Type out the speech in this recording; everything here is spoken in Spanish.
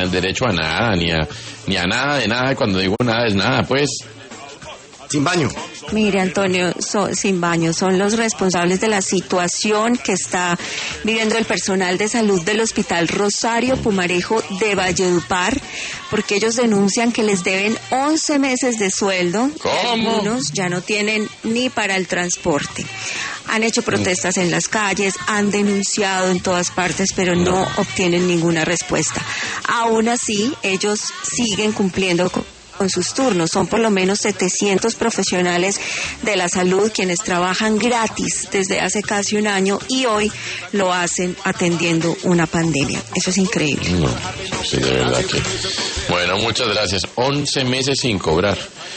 derecho a nada, ni a nada de nada. Cuando digo nada es nada, pues. Sin baño. Mire, Antonio, sin baño, son los responsables de la situación que está viviendo el personal de salud del Hospital Rosario Pumarejo de Valledupar, porque ellos denuncian que les deben 11 meses de sueldo. ¿Cómo? Algunos ya no tienen ni para el transporte. Han hecho protestas en las calles, han denunciado en todas partes, pero no obtienen ninguna respuesta. Aún así, ellos siguen cumpliendo con sus turnos. Son por lo menos 700 profesionales de la salud quienes trabajan gratis desde hace casi un año y hoy lo hacen atendiendo una pandemia. Eso es increíble. No, sí, de verdad que... Bueno, muchas gracias. 11 meses sin cobrar.